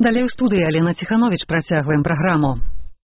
Далее в студии Алена Тиханович працягваем праграму.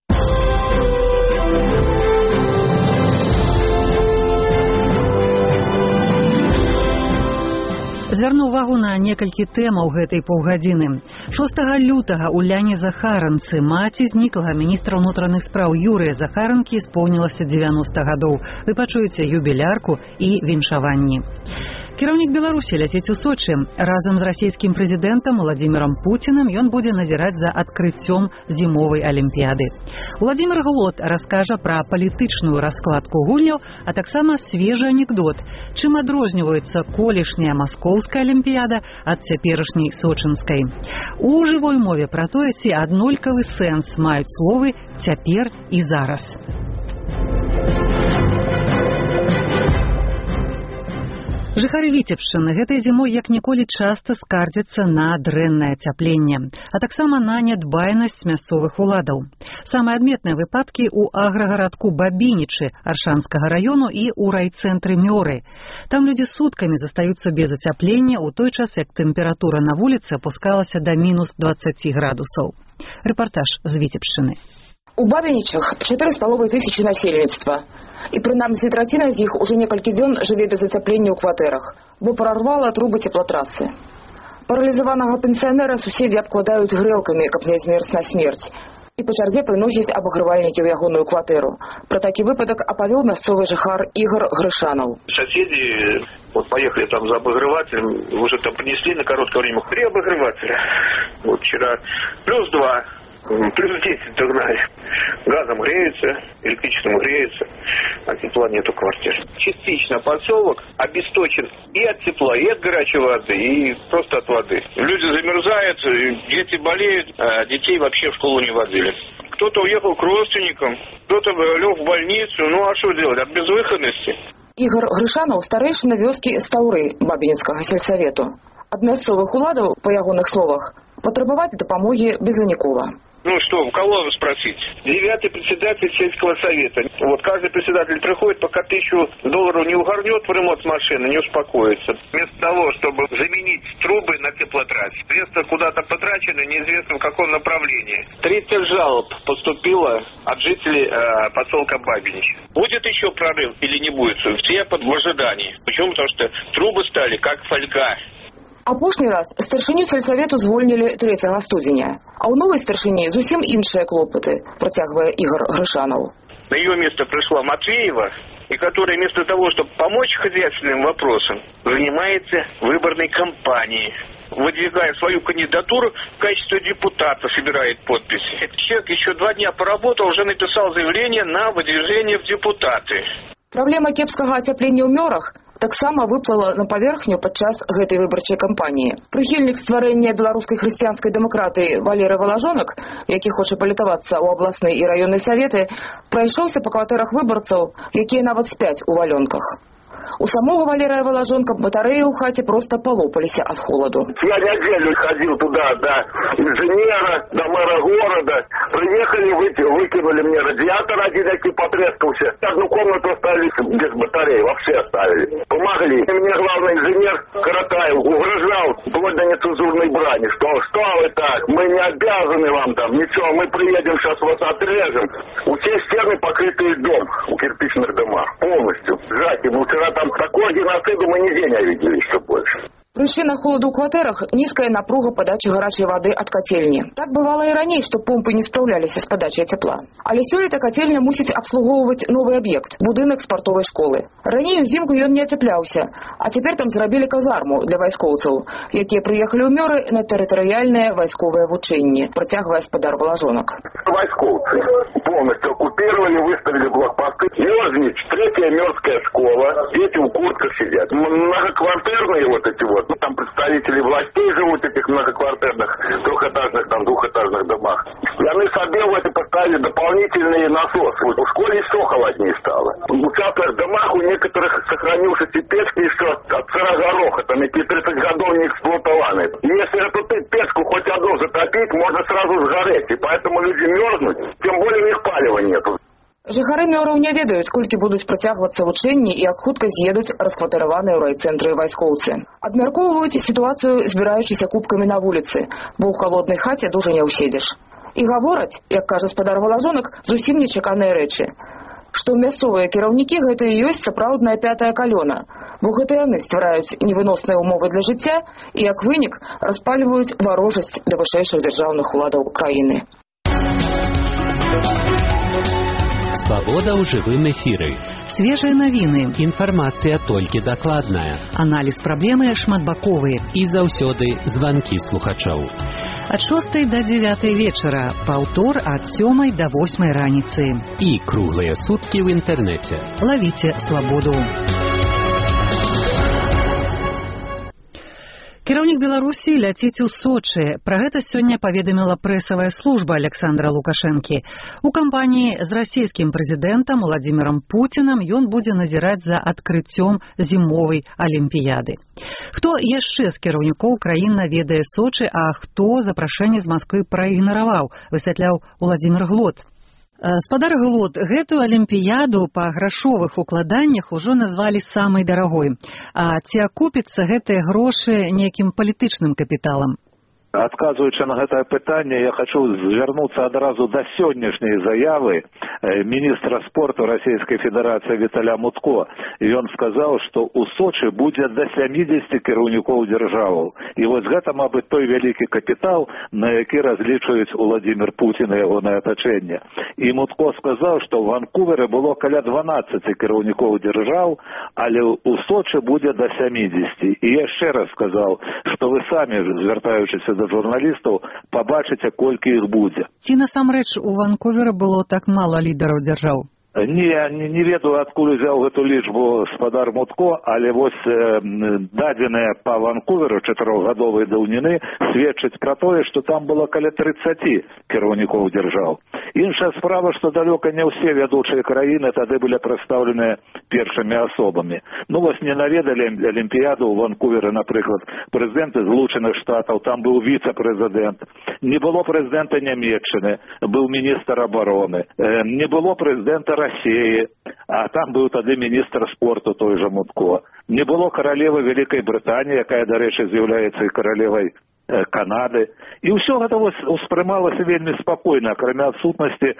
Звярну увагу на некалькі тэмаў гэтай паўгадзіны. 6 лютага ў Ляне Захаранцы маці зніклага міністра ўнутраных спраў Юрыя Захаранкі исполнілася 90 гадоў. Вы пачуеце юбілярку і віншаванні. Кіраўнік Беларусі ляцець у Сочы. Разам з расійскім прэзідэнтам Владзімірам Пуцінам ён будзе назіраць за адкрыццём зімовай алімпіяды. Владзімір Глот раскажа пра палітычную раскладку гульняў, а таксама свежы анекдот. Чым адрозніваецца колішняя маскоўская алімпіяда ад цяперашняй сочынскай. У жывой мове пра тое, ці аднолькавы сэнс маюць словы «цяпер» і «зараз». Жыхары Віцебшчыны гэтай зімой як ніколі часта скардзяцца на дрэннае ацяпленне, а таксама на нядбайнасць мясцовых уладаў. Самыя адметныя выпадкі ў аграгарадку Бабінічы Аршанскага раёну і ў райцэнтры Мёры. Там людзі суткамі застаюцца без ацяплення ў той час, як тэмпература на вуліцы апускалася да мінус 20 градусаў. Рэпартаж з Віцебшчыны. У Бабінічах 4,5 тысячи насельніцтва. І прынамсі траціна з іх уже некалькі дзён жыве без ацяплення ў кватэрах, бо прарвала трубы цеплатрасы. Паралізаванага пенсіянера суседзі абкладаюць грэлкамі, каб не змерз на смерць, і па чарзе прыносяць абагравальнікі ў ягоную кватэру. Пра такі выпадак апавёў мясцовы жыхар Ігор Грышанаў. Соседи поехали там за обогревателем, уже там принесли на короткое время 3 обогревателя. Вот вчера +2. Плюс 10 догнали. Газом греются, электричеством греются, а тепла нету квартир. Частично поселок обесточен и от тепла, и от горячей воды, и просто от воды. Люди замерзают, дети болеют, а детей вообще в школу не водили. Кто-то уехал к родственникам, кто-то лег в больницу, ну а что делать, от безвыходности. Ігор Грышанаў старэйшына вёскі Стаўры Бабінецкага сельсавету. Ад мясцовых уладаў, па ягоных словах, патрабаваць дапамогі безвынікова. Ну что, у кого спросить? 9-й председатель сельского совета. Вот каждый председатель приходит, пока $1000 не угорнет в ремонт машины, не успокоится. Вместо того, чтобы заменить трубы на теплотрассе, средства куда-то потрачены, неизвестно в каком направлении. 30 жалоб поступило от жителей поселка Бабинич. Будет еще прорыв или не будет? Все в ожидании. Почему? Потому что трубы стали как фольга. Апошні раз старшыню сельсавету звольнілі 3 студзеня, а ў новай старшыні зусім іншыя клопаты, працягвае Ігор Грышанаў. На ее место пришла Матвеева, и которая вместо того, чтобы помочь хозяйственным вопросам, занимается выборной кампанией. Выдвигая свою кандидатуру в качестве депутата, собирает подписи. Этот человек еще 2 дня поработал, уже написал заявление на выдвижение в депутаты. Праблема кепскага ацяплення ў Мёрах таксама выплыла на паверхню падчас гэтай выбарчай кампаніі. Прыхільнік стварэння беларускай хрысціянскай дэмакратыі Валерый Валажонак, які хоча палітавацца ў абласныя і раённыя саветы, прайшоўся па кватэрах выбарцаў, якія нават спяць у валёнках. У самого Валерия Воложонка батареи у хате просто полопались от холоду. Я неделю ходил туда, до инженера, до мэра города. Приехали, выкинули мне радиатор один, який потрескался. Одну комнату оставили без батареи, вообще оставили. Помогли. И мне главный инженер Каратаев угрожал, вплоть до нецензурной брани, что вы так, мы не обязаны вам там, ничего, мы приедем, сейчас вас отрежем. У всех стены покрыты льдом, у кирпичных домах, полностью. Жаки, мы вчера там такого геноцида мы нигде не видели еще больше. Прычына холаду ў кватэрах нізкая напруга падачы гарачай вады ад кацельні. Так бывала і раней, што помпы не спраўляліся з падачай цяпла. Але сёлета кацельня мусіць абслугоўваць новы аб'ект будынак спартовай школы. Раней узімку ён не ацяпляўся, а цяпер там зрабілі казарму для вайскоўцаў, якія прыехалі ў Мёры на тэрытарыяльнае вайсковае вучэнне, працягвае спадар Воложонок. Вайскоўцы полностью оккупировали, выставили блокпосты. Мёрзнич, 3-я Мёрская школа, дети в куртках сидят. Многоквартирные вот эти вот. Ну, там представители властей живут в этих многоквартирных, трехэтажных, там, двухэтажных домах. И они себе в это поставили дополнительные насосы. Вот в школе все холоднее стало. В частных домах у некоторых сохранился печки еще от сырогороха, там эти 30 годов не эксплуатованы. И если эту печку хоть одну затопить, можно сразу сгореть. И поэтому люди мерзнут, тем более у них палива нету. Жыхары Мёраў не ведаюць, колькі будуць працягвацца вучэнні і як хутка з'едуць раскватараваныя ў райцэнтры вайскоўцы. Абмяркоўваюць сітуацыю, збіраючыся кубкамі на вуліцы, бо ў халоднай хаце дужа не ўседзеш. І гавораць, як кажа спадар Валажонак, зусім нечаканыя рэчы. Што мясцовыя кіраўнікі гэта і ёсць сапраўдная пятая калёна, бо гэта яны ствараюць невыносныя ўмовы для жыцця і, як вынік, распальваюць варожасць да вышэйшых дзяржаўных уладаў краіны. Свобода ў жывым эфіры. Свежыя навіны. Інфармацыя толькі дакладная. Аналіз праблемы шматбаковыя. І заўсёды званкі слухачоў. Ад 6 до 9 вечара, паўтор ад 7 до 8 раніцы. І круглыя суткі ў інтэрнэце. Лавіце свабоду. Кіраўнік Беларусі ляціць у Сочы. Пра гэта сёння паведаміла прэсавая служба Александра Лукашэнкі. У кампаніі з расійскім прэзідэнтам Владзімірам Пуцінам ён будзе назіраць за адкрыццём зімовай алімпіяды. Хто яшчэ з кіраўнікоў краін наведае Сочы, а хто запрашэнне з Масквы праігнараваў, высвятляў Уладзімір Глот. Спадар Глот, гэтую алімпіяду па грашовых укладаннях ужо назвалі самай дарагой. А ці акупіцца гэтыя грошы нейкім палітычным капіталам? Адказваючы на гэтае пытанне, я хочу звярнуцца адразу да сённяшняй заявы міністра спорту Расійскай Федэрацыі Віталя Мутко. Ён сказаў, што ў Сочы будзе да 70 кіраўнікоў дзяржаваў. І вось гэта, мабыць, той вялікі капітал, на які разлічваюць Владзімір Пуцін і ягонае атачэнне. І Мутко сказаў, што ў Ванкуверы было каля 12 кіраўнікоў дзяржаў, але ў Сочы будзе да 70. І яшчэ раз сказаў, што вы самі, звяртаючыся да журналістаў, пабачыце, колькі іх будзе. Ці насамрэч у Ванкувера было так мала лідараў дзяржаў? Не ведаю, адкуль узяў гэту лічбу спадар Мутко, але вось дадзеныя па Ванкуверу 4-гадовай даўніны сведчаць пра тое, што там было каля 30 кіраўнікоў дзяржаў. Іншая справа, што далёка не ўсе вядучыя краіны тады былі прадстаўленыя першымі асобамі. Ну вось не наведалі алімпіяду ў Ванкуверы, напрыклад, прэзідэнты Злучаных Штатаў, там быў віцэ-прэзідэнт. Не было прэзідэнта Нямецчыны, быў міністр абароны. Не было прэзідэнта России, а там быў тады міністр спорту той жа Мутко. Не было каралевы Вялікай Брытаніі, якая, дарэчы, з'яўляецца і каралевай Канады. І ўсё гэта успрымалася вельмі спакойна, акрамя адсутнасці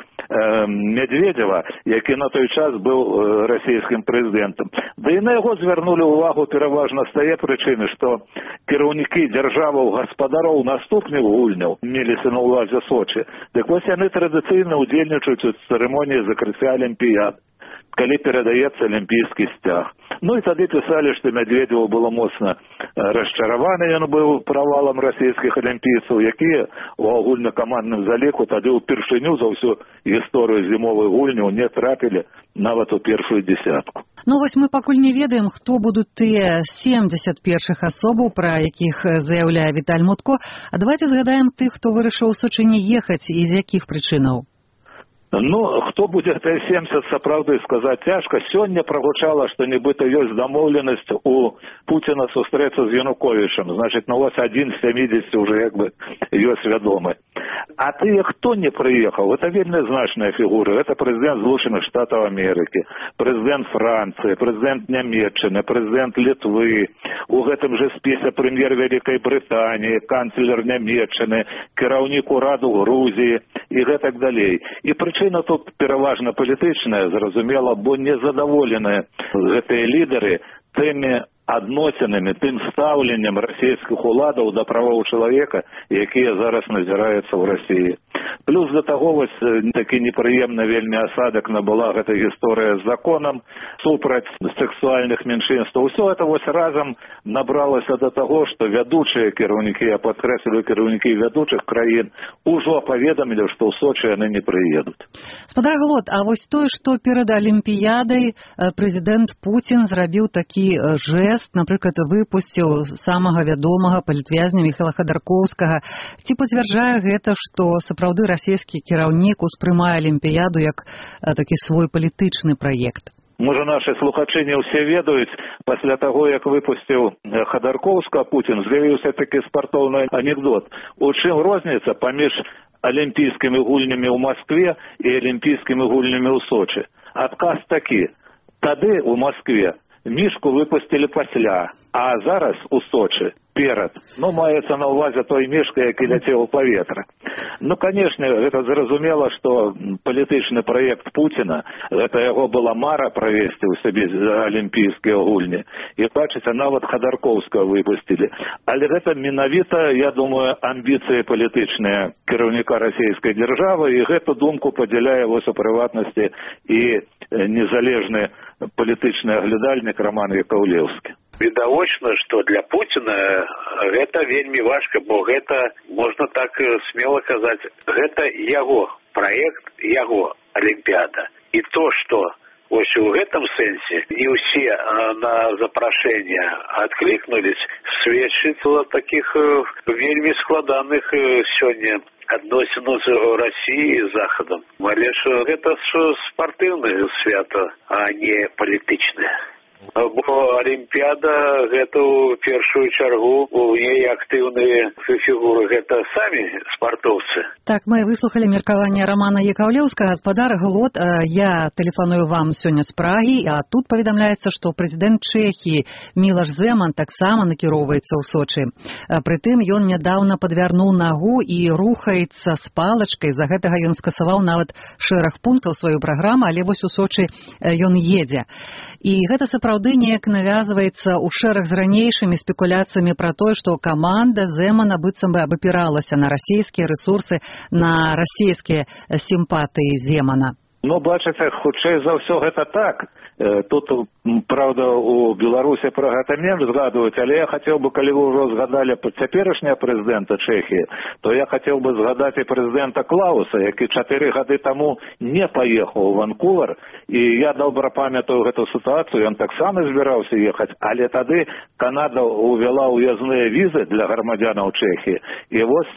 Медведева, які на той час быў расійскім прэзідэнтам. Да і на яго звярнулі ўвагу пераважна з тае прычыны, што кіраўнікі дзяржаваў гаспадароў наступных гульняў меліся на ўвазе Сочы. Дык вось яны традыцыйна ўдзельнічаюць у цырымоніі закрыцця алімпіяд, калі перадаецца алімпійскі сцяг. Ну і тады пісалі, што Медведеву было моцна расчараваны, ён быў правалам расійскіх алімпійцаў, якія ў агульнакамандным заліку тады ўпершыню за ўсю гісторыю зімовых гульняў не трапілі нават у першую дзесятку. Ну вось мы пакуль не ведаем, хто будуць тыя 70 першых асобаў, пра якіх заяўляе Віталь Мутко. А давайте згадаем тых, хто вырашыў у Сочы не ехаць і з якіх прычынаў. Ну, хто будзе гэтыя 70, сапраўды сказаць цяжка. Сёння прагучала, што нібыта ёсць дамоўленасць у Пуціна сустрэцца з Януковічам. Значыць, ну вось адзін з 70 уже як бы ёсць вядомы. А тыя, хто не прыехаў, гэта вельмі значныя фігуры. Гэта прэзідэнт Злучаных Штатаў Амерыкі, прэзідэнт Францыі, прэзідэнт Нямецчыны, прэзідэнт Літвы, у гэтым жа спісе прэм'ер Вялікай Брытаніі, канцлер Нямецчыны, кіраўнік ураду Грузіі і гэтак далей. І прычына тут пераважна палітычная, зразумела, бо незадаволеныя гэтыя лідары тымі адносінамі, тым стаўленнем расійскіх уладаў да правоў чалавека, якія зараз назіраюцца ў Расіі. Плюс да таго, вось такі непрыемны вельмі асадак набыла гэта гісторыя з законам супраць сексуальных меншынстваў. Усё гэта вось разам набралася да таго, што вядучыя кіраўнікі, я падкрэслю, кіраўнікі вядучых краін ужо паведамілі, што ў Сочы яны не прыедуць. Спадар Глот, а вось тое, што перад алімпіядай прэзідэнт Пуцін зрабіў такі жэст, напрыклад, выпусціў самага вядомага палітвязня Міхаіла Ходорковскага. Ці пацвярджае гэта, што сапраўды расійскі кіраўнік успрымае алімпіяду як такі свой палітычны праект? Можа, нашы слухачы не ўсе ведаюць, пасля таго, як выпусціў Ходорковскага Пуцін, з'явіўся такі спартоўны анекдот. У чым розніца паміж алімпійскімі гульнямі ў Маскве і алімпійскімі гульнямі ў Сочы? Адказ такі. Тады ў Маскве мішку выпусцілі пасля, а зараз у Сочы перад. Ну, маецца на ўвазе той мішка, які ляцеў у паветра. Ну, канешне, гэта зразумела, што палітычны праект Пуціна, гэта яго была мара правесці ў сабе алімпійскія гульні. І, бачыце, нават Хадарковскага выпусцілі. Але гэта менавіта, я думаю, амбіцыі палітычныя кіраўніка расійскай дзяржавы, і гэту думку падзяляе вось у прыватнасці і незалежны палітычны аглядальнік Роман Якаўлеўскі. Відавочна, што для Пуціна гэта вельмі важка, бо гэта, можна так смело казаць, гэта яго праект, яго Алімпіяда. І то, што вось у гэтым сэнсе і ўсе на запрашэнне адклікнулись, сведчыць о такіх вельмі складаных сёння адносінах з Расіяй і Захадам. Але ж гэта спартыўнае свята, а не палітычнае. Бо Алімпіяда гэта ў першую чаргу у ней актыўныя фігуры, гэта самі спартоўцы. Так, мы выслухали меркаванне Романа Якаўлеўскага. Гаспадар Глот, я тэлефаную вам сёння з Прагі, а тут паведамляецца, што прэзідэнт Чэхіі Мілаш Зэман таксама накіроўваецца ў Сочы. Прытым ён нядаўна падвярнуў нагу і рухаецца з палачкай. За гэтага ён скасаваў нават шэраг пунктаў сваёй праграмы, але вось у Сочы ён едзе. І гэта сапраўды неяк навязваецца ў шэраг з ранейшымі спекуляцыямі пра тое, што каманда Зэмана быццам бы абапіралася на расійскія рэсурсы, на расійскія сімпатыі Зэмана. Ну, бачыце, хутчэй за ўсё гэта так. Тут, правда, у Беларусі пра гэта менш згадваюць, але я хацеў бы, калі вы ўжо згадалі цяперашняга прэзідэнта Чэхіі, то я хацеў бы згадаць і прэзідэнта Клауса, які 4 гады таму не паехаў у Ванкувер, і я добра памятаю гэту сітуацыю, ён таксама збіраўся ехаць, але тады Канада увяла ўязныя візы для грамадзянаў Чэхіі, і вось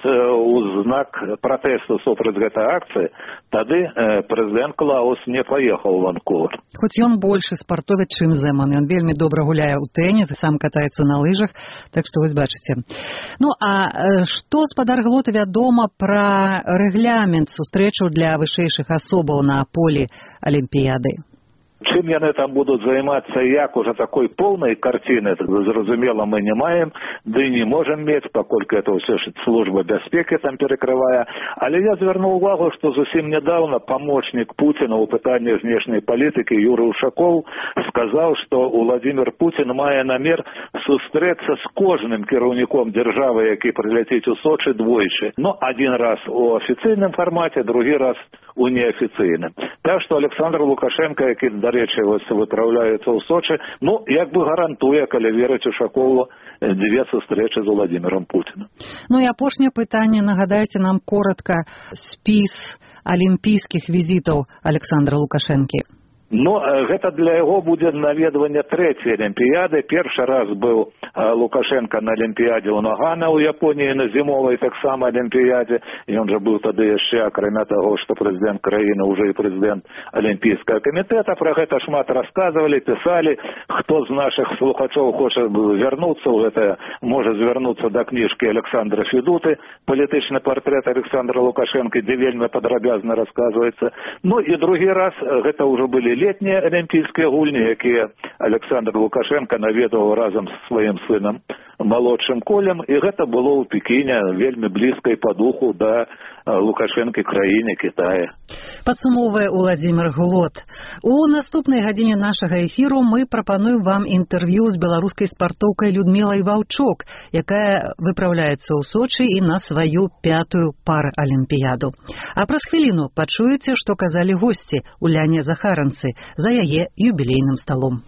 у знак пратэсту супраць гэтай акцыі тады прэзідэнт Клаус не паехаў у Ванкувер. Хоць ён большы спартовец, чым Зэман. Ён вельмі добра гуляе ў тэніс і сам катаецца на лыжах, так што вось бачыце. Ну, а што, гаспадар Глот, вядома пра рэгламент сустрэчаў для вышэйшых асобаў на полі Алімпіяды? Чым яны там будуць займацца, як уже такой поўнай карціны, зразумела, мы не маем, ды не можам мець, паколькі это ўсё ж служба бяспекі там перакрывае. Але я звярнуў увагу, што зусім нядаўна памочнік Пуціна ў пытанні знешняй палітыкі Юрый Ушакоў сказаў, што Владзімір Пуцін мае намер сустрэцца з кожным кіраўніком дзяржавы, які прыляціць у Сочы двойчы. Ну, один раз у афіцыйным фармаце, другі раз у неафіцыйным. Так што Александр Лукашенко, які, дарэчы, выпраўляецца ў Сочы, ну, як бы гарантуе, калі верыць Ушакову, дзве сустрэчы з Владзімірам Пуцінам. Ну і апошняе пытанне, нагадайце нам коратка спіс алімпійскіх візітаў Александра Лукашэнкі. Ну, гэта для яго будзе наведванне 3-й Алімпіяды. Першы раз быў Лукашенко на Алімпіядзе ў Нагана ў Японіі, на зімовай таксама Алімпіядзе. Ён жа быў тады яшчэ, акрамя таго, што прэзідэнт краіны, уже і прэзідэнт Алімпійскага камітэта. Пра гэта шмат расказвалі, пісалі. Хто з нашых слухачоў хоча вярнуцца ў гэта, можа звярнуцца да кніжкі Александра Федуты, палітычны партрэт Александра Лукашенко, дзе вельмі падрабязна расказваецца. Ну і другі раз, гэта ўжо былі летнія алімпійскія гульні, якія Александр Лукашенко наведаў разам з сваім сынам малодшым Колем, і гэта было ў Пекіне, вельмі блізкай па духу да Лукашэнкі краіне Кітая. Падсумоўвае Владзімір Глот. У наступнай гадзіне нашага эфіру мы прапануем вам інтэрв'ю з беларускай спартоўкай Людмілай Ваўчок, якая выпраўляецца ў Сочы і на сваю 5-ю паралімпіяду. А праз хвіліну пачуеце, што казалі госці Уляне Захаранцы за яе юбілейным сталом.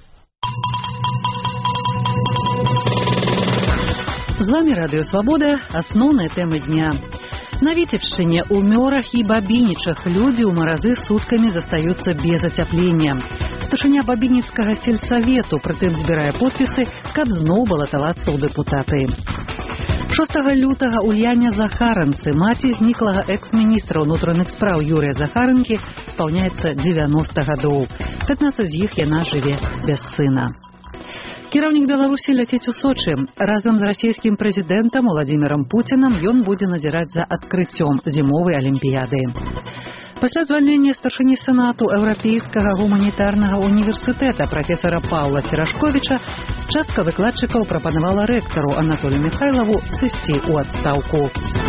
З вами Радыё Свабода, асноўныя тэмы дня. На Віцебшчыне, у Мёрах і Бабінічах людзі ў маразы суткамі застаюцца без ацяплення. Старшыня Бабініцкага сельсавету прытым збірае подпісы, каб зноў балатавацца ў дэпутаты. 6 лютага Уляне Захаранцы, маці зніклага экс-міністра ўнутраных спраў Юрыя Захаранкі, спаўняецца 90 гадоў. 15 з іх яна жыве без сына. Кіраўнік Беларусі ляцець у Сочы. Разам з расійскім прэзідэнтам Владзімірам Пуцінам ён будзе назіраць за адкрыццём зімовай алімпіяды. Пасля звальнення старшыні Сенату Еўрапейскага гуманітарнага універсітэта прафесара Паўла Церашковіча частка выкладчыкаў прапанавала рэктару Анатолію Михайлову сысці ў адстаўку.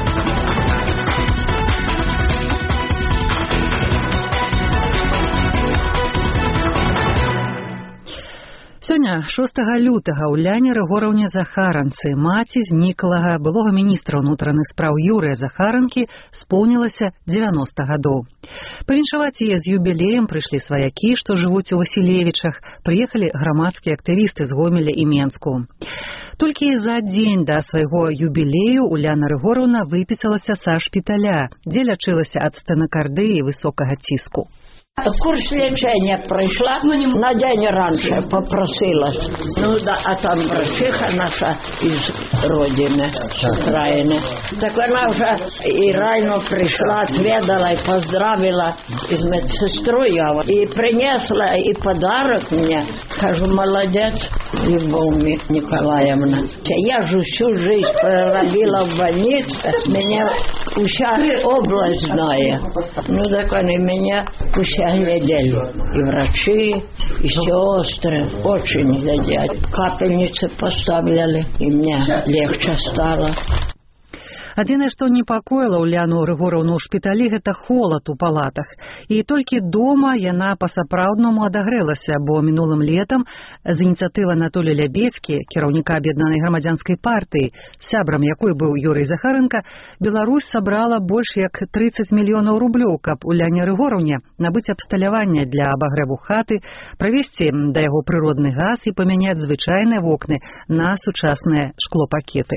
Сёння, 6 лютага, у Ляне Рыгораўне Захаранцы, маці зніклага былога міністра ўнутраных спраў Юрыя Захаранкі, споўнілася 90 гадоў. Павіншаваць яе з юбілеем прыйшлі сваякі, што жывуць у Васілевічах, прыехалі грамадскія актывісты з Гомеля і Менску. Толькі за дзень да свайго юбілею Уляна Рыгораўна выпісалася са шпіталя, дзе лячылася ад стэнакардыі і высокага ціску. Курс лечения прошла, на день раньше попросилась. Ну да, а там врачиха наша из родины, с Украины. Так она уже и рано пришла, отведала и поздравила из медсестру я. И принесла и подарок мне. Скажу, молодец, Любовь Николаевна. Я же всю жизнь проработала в больнице, меня вся область знает. Ну так они меня вся глядели. И врачи, и сестры очень глядят. Капельницы поставляли, и мне легче стало. Адзінае, што непакоіла Уляну Рыгораўну ў шпіталі, гэта холад у палатах. І толькі дома яна па-сапраўднаму адагрэлася, бо мінулым летам з ініцыятывы Анатолія Лябедзькі, кіраўніка Аб'яднанай грамадзянскай партыі, сябрам якой быў Юрый Захаранка, Беларусь сабрала больш як 30 мільёнаў рублёў, каб Уляне Рыгораўне набыць абсталяванне для абагрэву хаты, правесці да яго прыродны газ і памяняць звычайныя вокны на сучасныя шклопакеты.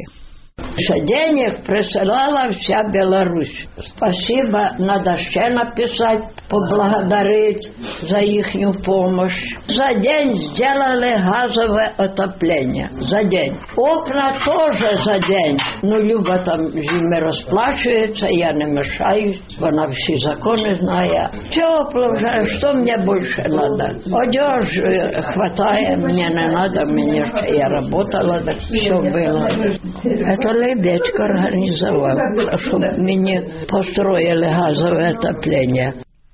Денег присылала вся Беларусь. Спасибо, надо еще написать, поблагодарить за ихнюю помощь. За день сделали газовое отопление. За день. Окна тоже за день. Ну, Люба там зимой расплачивается, я не мешаюсь. Она все законы знает. Тепло уже, что мне больше надо? Одежды хватает, мне не надо, мне я работала, так все было. Это Лебедько организовал, чтобы мне построили газовое отопление.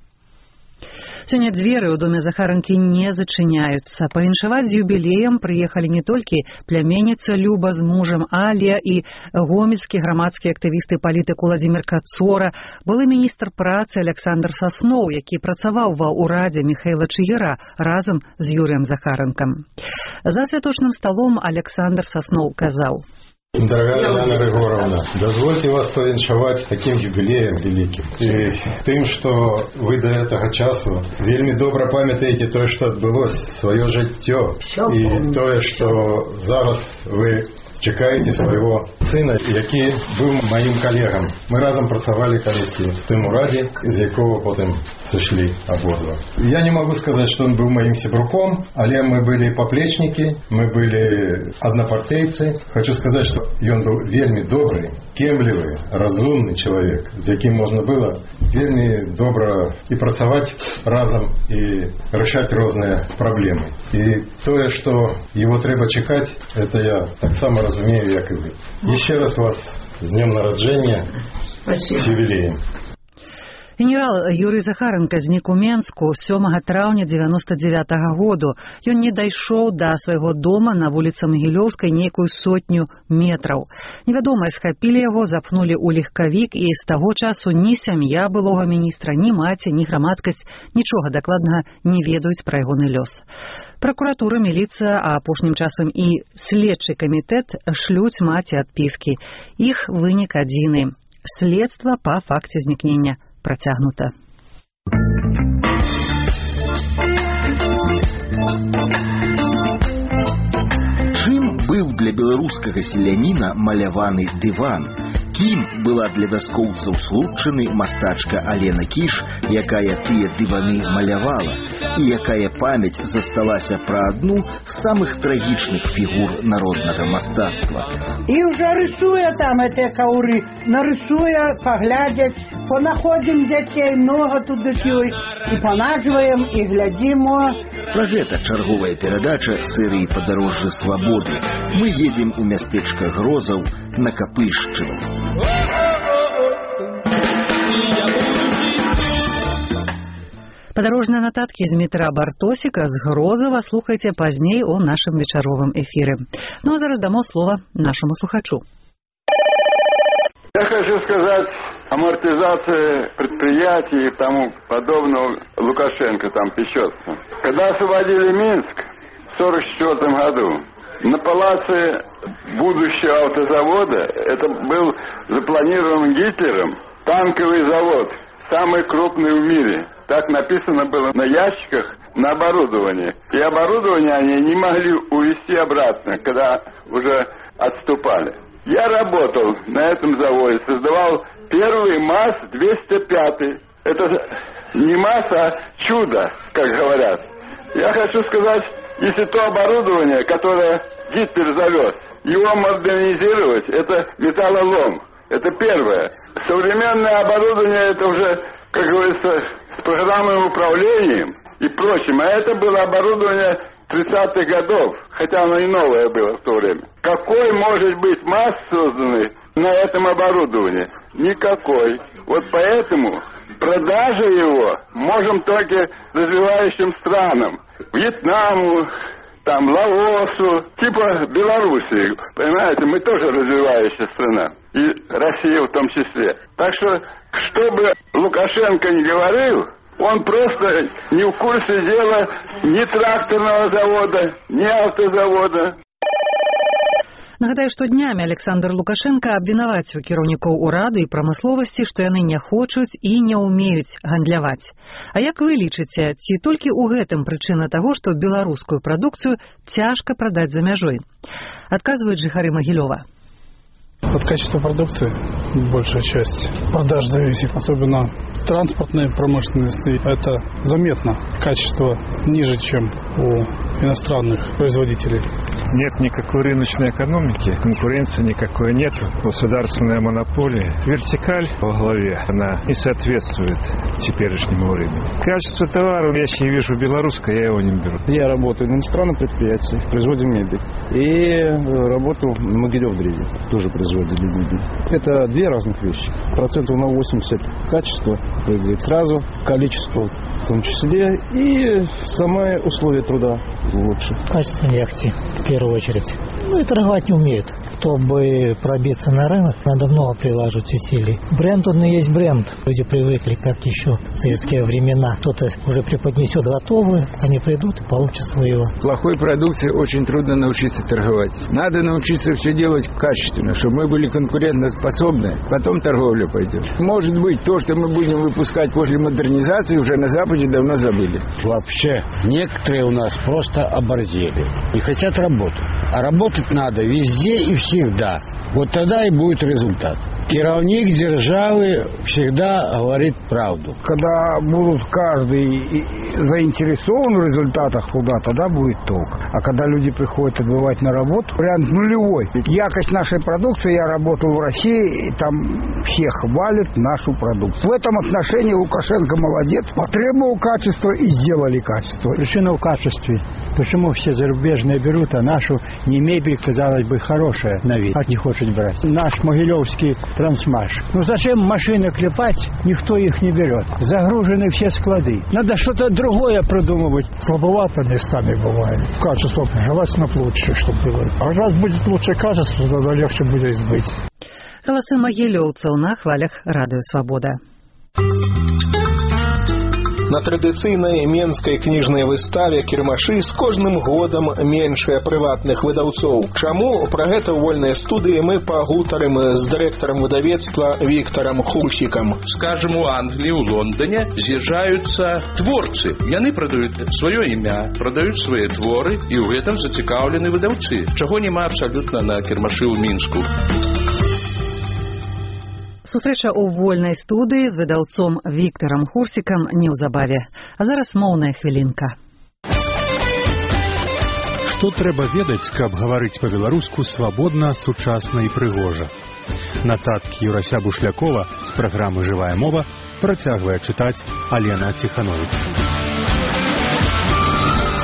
Сёння дзверы ў доме Захаранкі не зачыняюцца. Павіншаваць з юбілеем прыехалі не толькі пляменніца Люба з мужам, але і гомельскі грамадскі актывіст і палітык Уладзімір Кацора, былы міністр працы Александр Сасноў, які працаваў ва ўрадзе Міхаіла Чыгіра разам з Юрыем Захаранкам. За святочным сталом Александр Сасноў казаў: Дорогая Уляна Рыгораўна, дозвольте вас павіншаваць таким юбілеем великим. И тым, что вы до этого часу вельмі добра памятаеце тое, что адбылось, свое жыццё. И тое, что зараз вы чекаете своего сына, які быў моим коллегам. Мы разом працавали калісьці в тым урадзе, з якого потым сышлі абодва. Я не могу сказать, что он был моим сябруком, але мы были поплечники, мы были однопартейцы. Хочу сказать, что он был вельмі добрый, кемлівый, разумный человек, з яким можно было вельмі добра и працаваць разом, и решать разные проблемы. И тое, что его трэба чекать, это я так само разумею, як и вы. Еще раз вас с днем народжения, с юбилеем. Генерал Юрый Захаранка знік у Менску 7 траўня 99-го году. Ён не дайшоў да свайго дома на вуліцы Магілёўскай нейкую 100 метраў. Невядомыя схапілі яго, запнулі ў легкавік, і з таго часу ні сям'я былога міністра, ні маці, ні грамадскасць нічога дакладнага не ведаюць пра ягоны лёс. Пракуратура, міліцыя, а апошнім часам і следчы камітэт шлюць маці адпіскі. Іх вынік адзіны. Следства па факце знікнення працягнута. Чым быў для беларускага селяніна маляваны дыван? Кім была для вяскоўцаў Слуцчыны мастачка Алена Кіш, якая тыя дываны малявала, і якая памяць засталася пра адну з самых трагічных фігур народнага мастацтва. І ўжо рысуе там эти каўры, нарысуе, паглядзець, понаходзім дзяцей, много тут ёсць, і панажваем, і глядзім, Пра гэта чарговая перадача серыі «Падарожжа свабоды». Мы едзем у мястэчка Грозаў на Капыльшчыну. Падарожныя нататкі з метра Бартосіка з Грозава слухайце пазней у нашым вечаровым эфіры. Ну а зараз дамо слова нашаму слухачу. Я хочу сказать, амортизация предприятий и тому подобного Лукашенко там печется. Когда освободили Минск в 1944 году, на палаце будущего автозавода, это был запланирован Гитлером, танковый завод, самый крупный в мире. Так написано было на ящиках, на оборудовании. И оборудование они не могли увезти обратно, когда уже отступали. Я работал на этом заводе, создавал первый МАЗ-205. Это не МАЗ, а чудо, как говорят. Я хочу сказать, если то оборудование, которое Гитлер завез, его модернизировать, это металлолом. Это первое. Современное оборудование, это уже, как говорится, с программным управлением и прочим. А это было оборудование 30-х годов, хотя оно и новое было в то время. Какой может быть МАЗ созданный на этом оборудовании? Никакой. Вот поэтому продажа его можем только развивающим странам. Вьетнаму, там, Лаосу, типа Белоруссии. Понимаете, мы тоже развивающая страна. И Россия в том числе. Так что бы Лукашенко не говорил, он просто не в курсе дела ни тракторного завода, ни автозавода. Нагадаю, што днямі Александр Лукашенко абвінаваціў кіраўнікоў ураду і прамысловасці, што яны не хочуць і не ўмеюць гандляваць. А як вы лічыце, ці толькі ў гэтым прычына таго, што беларускую прадукцыю цяжка прадаць за мяжой? Адказваюць жыхары Магілёва. От качества продукции большая часть продаж зависит, особенно транспортной промышленности. Это заметно. Качество ниже, чем у иностранных производителей. Нет никакой рыночной экономики, конкуренции никакой нет, государственная монополия. Вертикаль во главе, она не соответствует теперешнему времени. Качество товара я не вижу белорусское, я его не беру. Я работаю на иностранном предприятии, производим мебель. И работаю в Могилев-Дреде, тоже производили мебель. Это две разных вещи. Процентов на 80 качество прыгает сразу, количество в том числе, и самые условия труда лучше. Качество нефти, в первую очередь. И торговать не умеют. Чтобы пробиться на рынок, надо много приложить усилий. Бренд, он и есть бренд. Люди привыкли, как еще в советские времена. Кто-то уже преподнесет готовую, они придут и получат своего. Плохой продукции очень трудно научиться торговать. Надо научиться все делать качественно, чтобы мы были конкурентоспособны. Потом торговля пойдет. Может быть, то, что мы будем выпускать после модернизации, уже на Западе давно забыли. Вообще, некоторые у нас просто оборзели. Не хотят работать. А работать надо везде и всегда. Вот тогда и будет результат. Кировник державы всегда говорит правду. Когда будут каждый заинтересован в результатах труда, тогда будет толк. А когда люди приходят отбывать на работу, вариант нулевой. Якость нашей продукции, я работал в России, и там все хвалят нашу продукцию. В этом отношении Лукашенко молодец. Потребовал качества и сделали качество. Причина в качестве. Почему все зарубежные берут, а нашу не мебель, казалось бы, хорошая на вид, а не хочет брать. Наш могилевский трансмаш. Ну зачем машины клепать, никто их не берет. Загружены все склады. Надо что-то другое придумывать. Слабовато местами бывает. Качество желательно лучше, чтобы было. А раз будет лучше качество, тогда легче будет сбыть. Галасы магілёўцаў на хвалях радыё Свабода. На традыцыйнай менскай кніжнай выставе кірмашы з кожным годам меншыя прыватных выдаўцоў. Чаму? Пра гэта ў вольнай студыі мы пагутарым з дырэктарам выдавецтва Віктарам Хурсікам. Скажем, у Англии, у Лондоне з'язджаюцца творцы. Яны прадаюць сваё імя, прадаюць свае творы, і ў гэтым зацікаўлены выдаўцы. Чаго няма абсалютна на кірмашы ў Мінску. Сустрэча ў вольнай студыі з выдаўцом Віктарам Хурсікам неўзабаве. А зараз моўная хвілінка. Што трэба ведаць, каб гаварыць па-беларуску свабодна, сучасна і прыгожа? Нататкі Юрася Бушлякова з праграмы «Жывая мова» працягвае чытаць Алена Ціхановіч.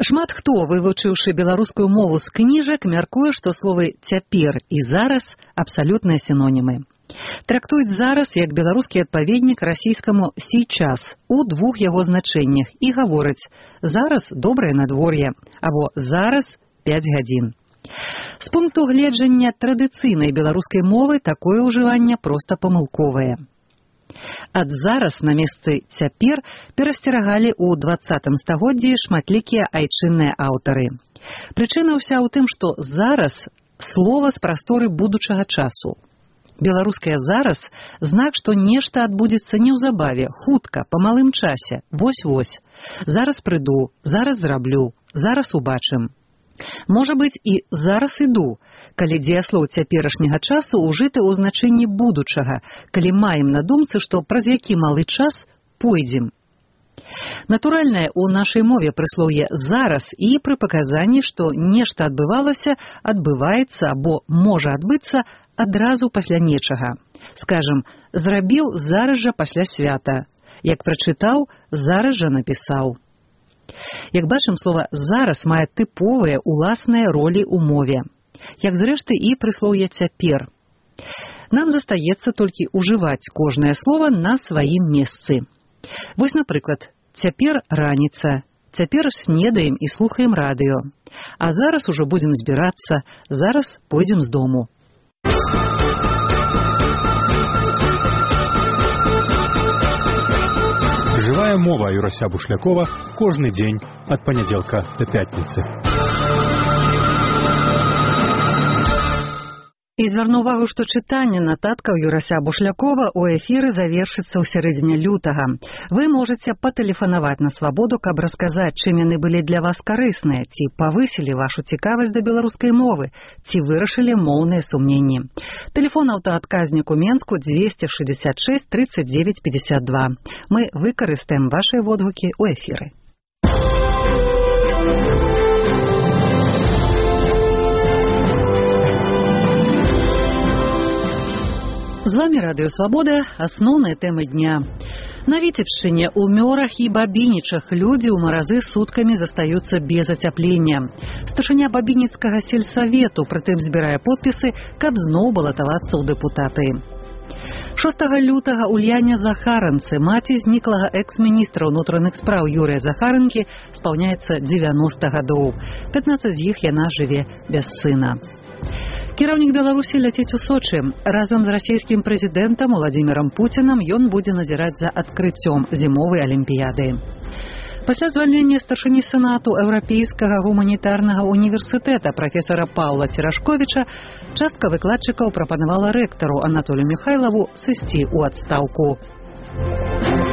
Шмат хто, вывучыўшы беларускую мову з кніжак, мяркуе, што словы «цяпер» і «зараз» абсалютныя сінонімы. Трактуюць «зараз» як беларускі адпаведнік расійскаму «сейчас» у двух яго значэннях і гавораць «зараз добрае надвор'е» або «зараз 5 гадзін». З пункту гледжання традыцыйнай беларускай мовы такое ўжыванне проста памылковае. Ад «зараз» на месцы «цяпер» перасцерагалі ў 20 стагоддзі шматлікія айчынныя аўтары. Прычына ўся ў тым, што «зараз» слова з прасторы будучага часу. Беларускае «зараз» знак, што нешта адбудзецца неўзабаве, хутка, па малым часе, вось-вось. Зараз прыйду, зараз зраблю, зараз убачым. Можа быць і «зараз іду», калі дзеяслоў цяперашняга часу ўжыты ў значэнні будучага, калі маем на думцы, што праз які малы час пойдзем. Натуральнае ў нашай мове прыслоўе «зараз» і пры паказанні, што нешта адбывалася, адбываецца або можа адбыцца адразу пасля нечага. Скажам, зрабіў зараз жа пасля свята. Як прачытаў, зараз жа напісаў. Як бачым, слова «зараз» мае тыповыя уласныя ролі ў мове. Як зрэшты і прыслоўе «цяпер». Нам застаецца толькі ўжываць кожнае слова на сваім месцы. Вось, напрыклад, цяпер раніца, цяпер снедаем і слухаем радыё. А зараз ужо будзем збірацца, зараз пойдзем з дому. Жывая мова Юрася Бушлякова кожны дзень ад панядзелка да пятніцы. І звярну ўвагу, што чытанне нататкаў Юрася Бушлякова ў эфіры завершыцца ў сярэдзіне лютага. Вы можаце патэлефанаваць на свабоду, каб расказаць, чым яны былі для вас карысныя, ці павысілі вашу цікавасць да беларускай мовы, ці вырашылі моўныя сумненні. Тэлефон аўтаадказнік у Менску 266 39 52. Мы выкарыстаем вашыя водгукі ў эфіры. З вами Радыё Свабода, асноўныя тэмы дня. На Віцебшчыне, у Мёрах і Бабінічах людзі ў маразы суткамі застаюцца без ацяплення. Старшыня бабініцкага сельсавету прытым збірае подпісы, каб зноў балатавацца ў дэпутаты. 6 лютага ў Ульяне-Захаранцы маці зніклага экс-міністра ўнутраных спраў Юрыя Захаранкі спаўняецца 90 гадоў. 15 з іх яна жыве без сына. Кіраўнік Беларусі ляціць у Сочы. Разам з расійскім прэзідэнтам Уладзімірам Пуцінам ён будзе назіраць за адкрыццём зімовай алімпіяды. Пасля звальнення старшыні Сенату Еўрапейскага гуманітарнага універсітэта прафесара Паўла Церашковіча частка выкладчыкаў прапанавала рэктару Анатолію Міхайлаву сысці ў адстаўку.